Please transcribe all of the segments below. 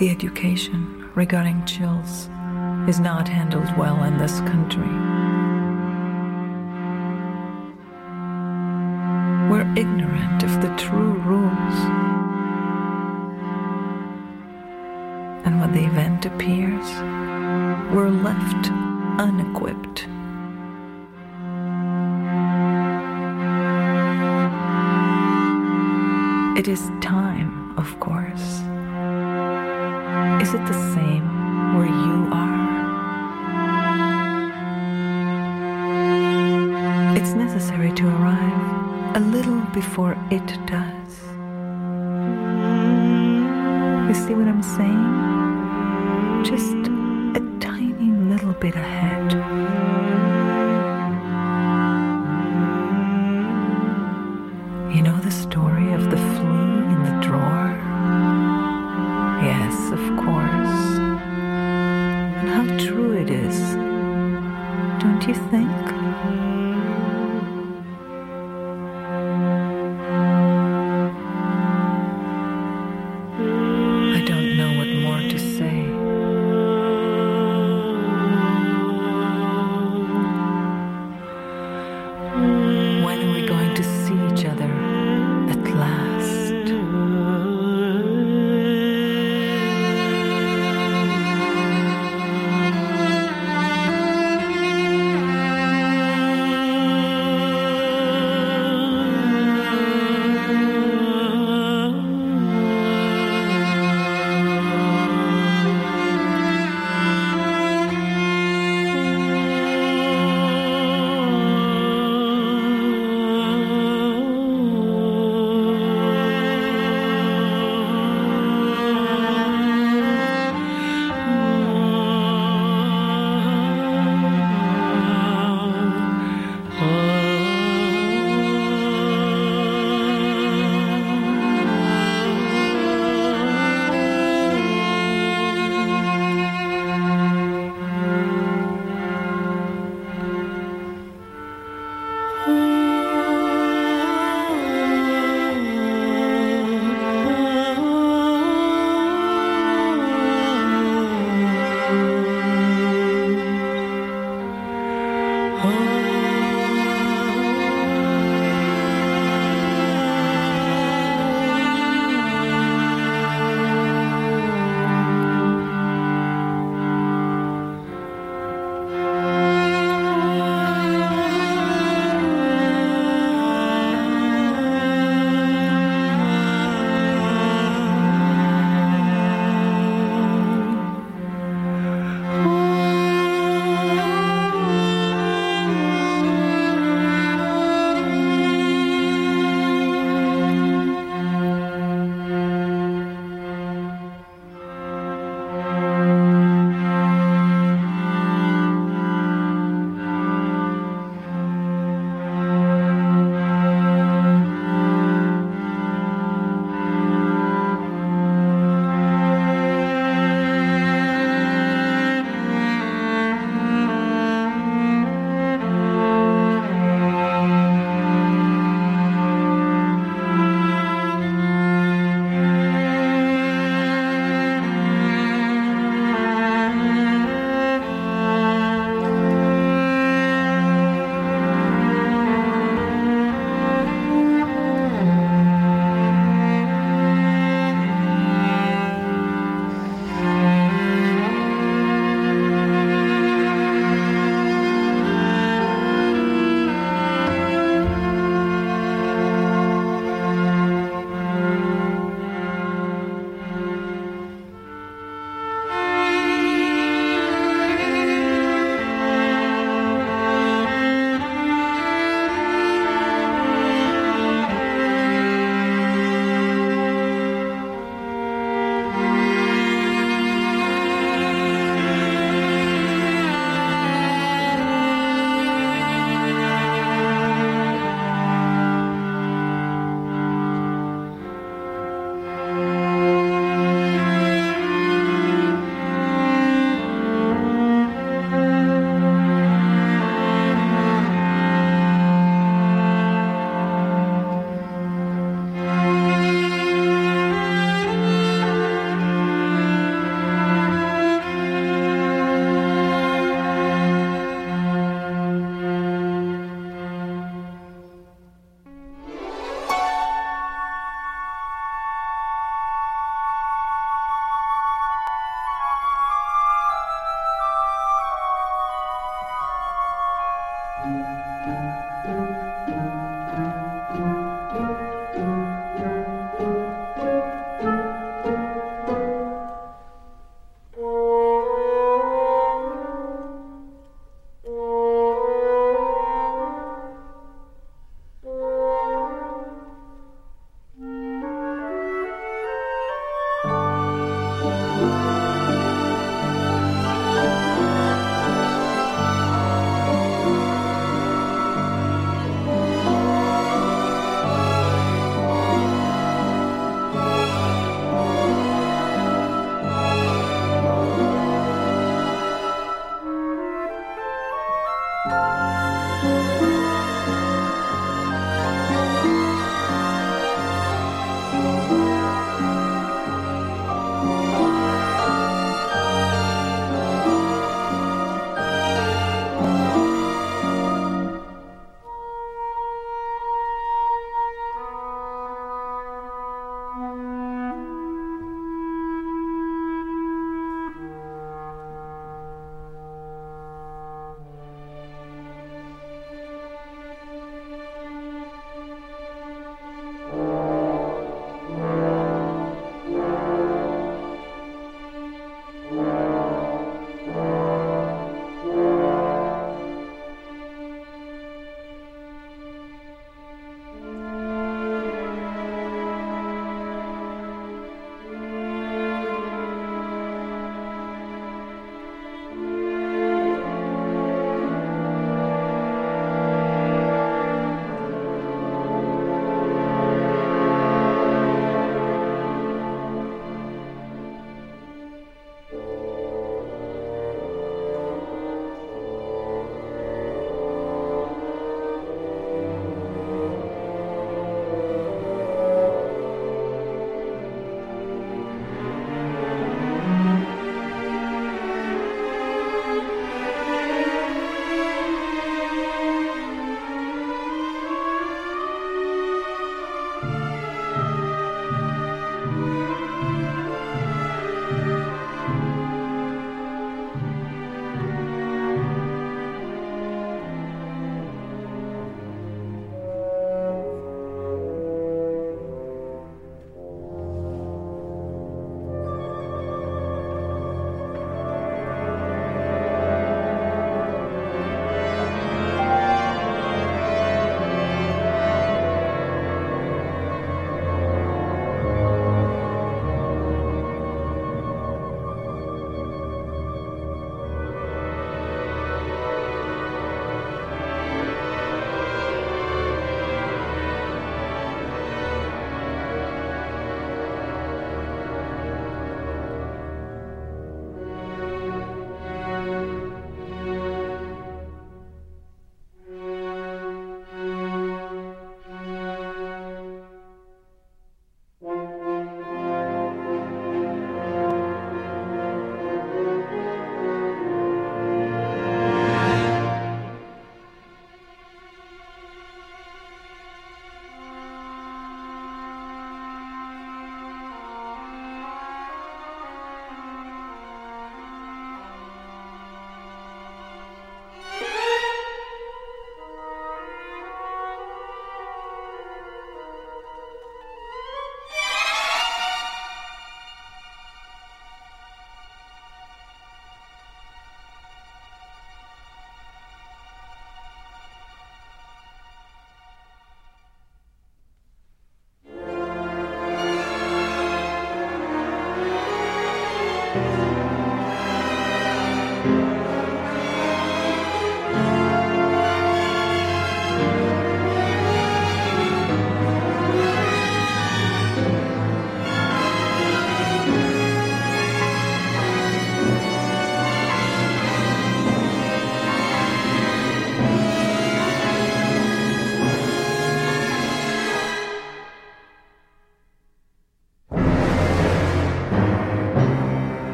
The education regarding chills is not handled well in this country. We're ignorant of the true rules. And when the event appears, we're left unequipped. It is time, of course. Is it the same where you are? It's necessary to arrive a little before it does. You see what I'm saying? Just a tiny little bit ahead. You know the story of the flea in the drawer? Yes, of course. And how true it is, don't you think? I don't know what more to say. When are we going to see each other at last?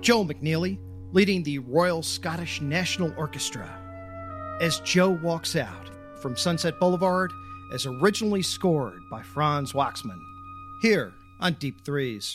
Joel McNeely leading the Royal Scottish National Orchestra as Joe walks out from Sunset Boulevard as originally scored by Franz Waxman, here on Deep Threes.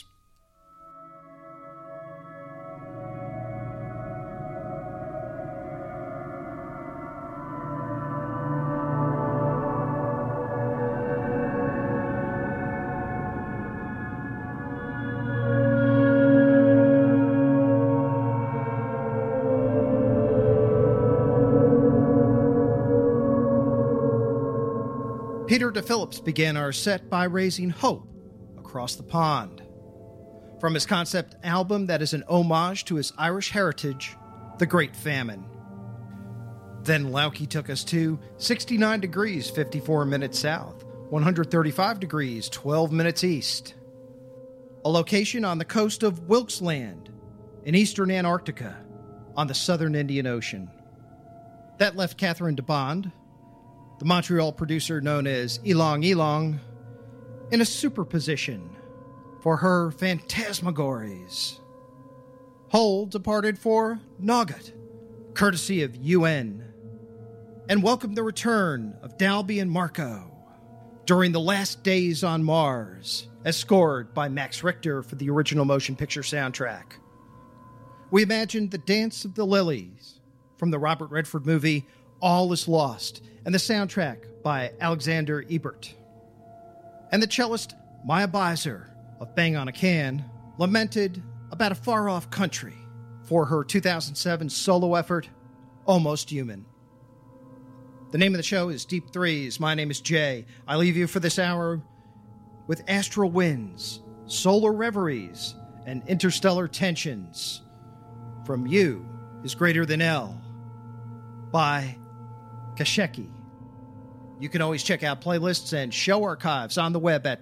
Peter DePhillips began our set by raising hope across the pond. From his concept album that is an homage to his Irish heritage, The Great Famine. Then Lauke took us to 69 degrees 54 minutes south, 135 degrees 12 minutes east. A location on the coast of Wilkes Land in eastern Antarctica on the southern Indian Ocean. That left Catherine de Bond, the Montreal producer known as Elong Elong, in a superposition for her phantasmagories. Hull departed for Naugat, courtesy of UN, and welcomed the return of Dalby and Marco during the last days on Mars, as scored by Max Richter for the original motion picture soundtrack. We imagined the Dance of the Lilies from the Robert Redford movie All Is Lost, and the soundtrack by Alexander Ebert. And the cellist Maya Beiser of Bang on a Can lamented about a far-off country for her 2007 solo effort, Almost Human. The name of the show is Deep Threes. My name is Jay. I leave you for this hour with Astral Winds, Solar Reveries, and Interstellar Tensions. From You is Greater Than L by Kasheki. You can always check out playlists and show archives on the web at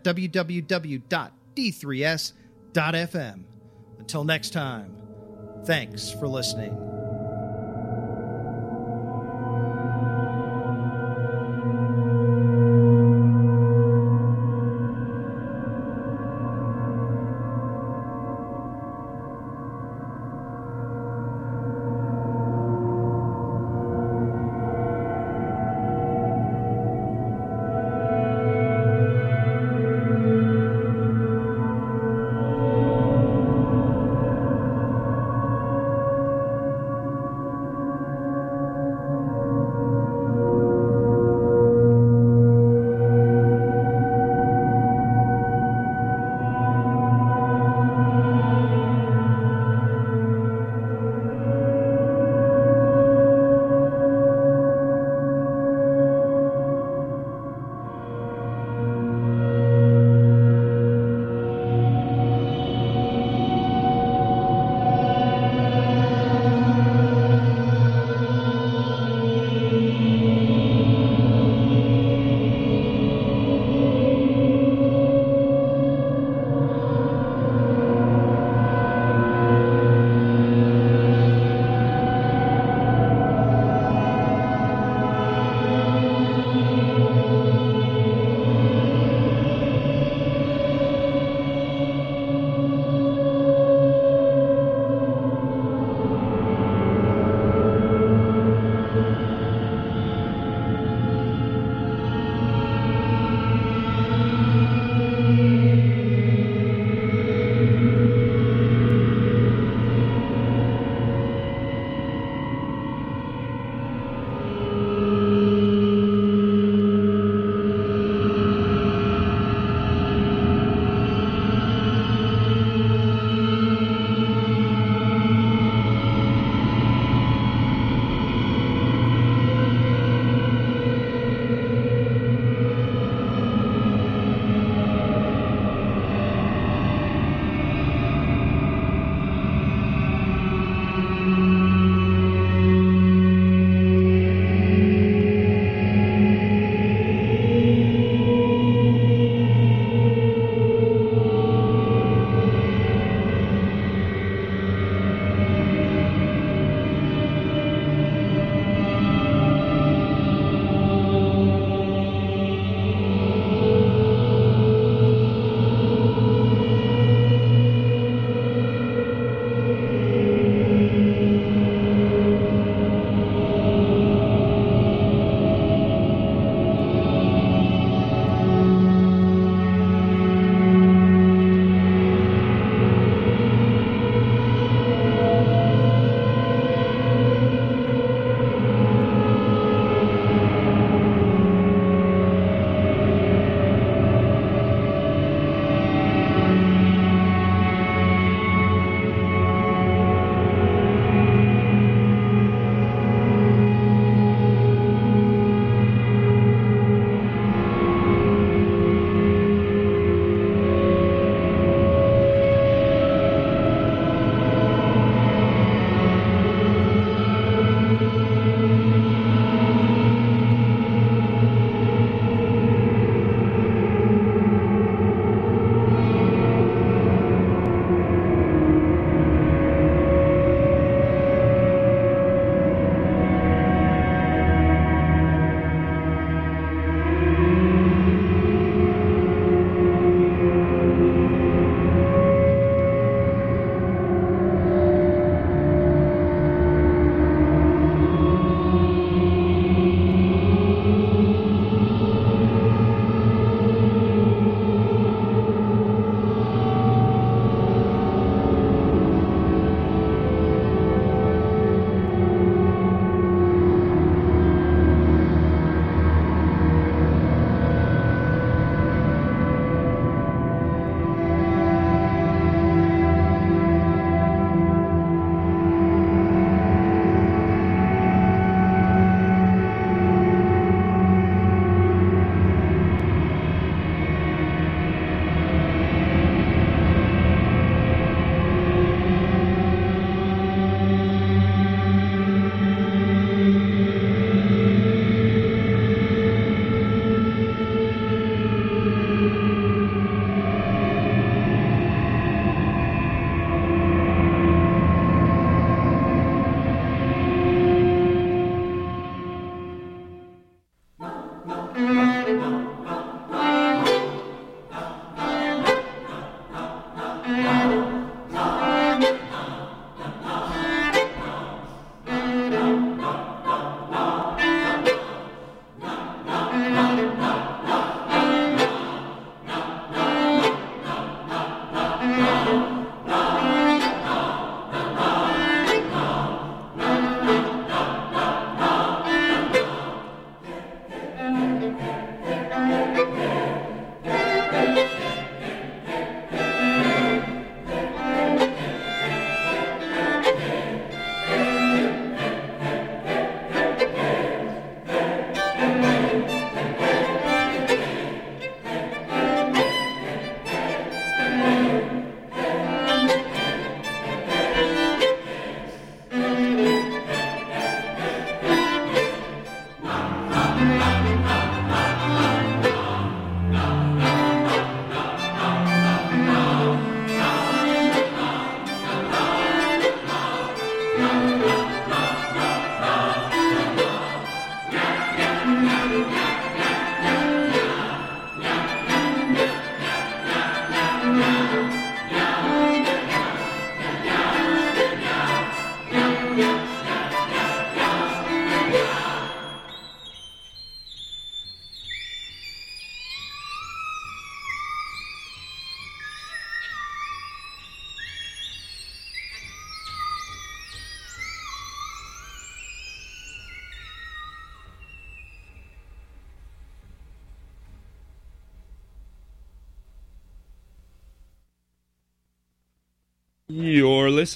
www.d3s.fm. Until next time, thanks for listening. You're listening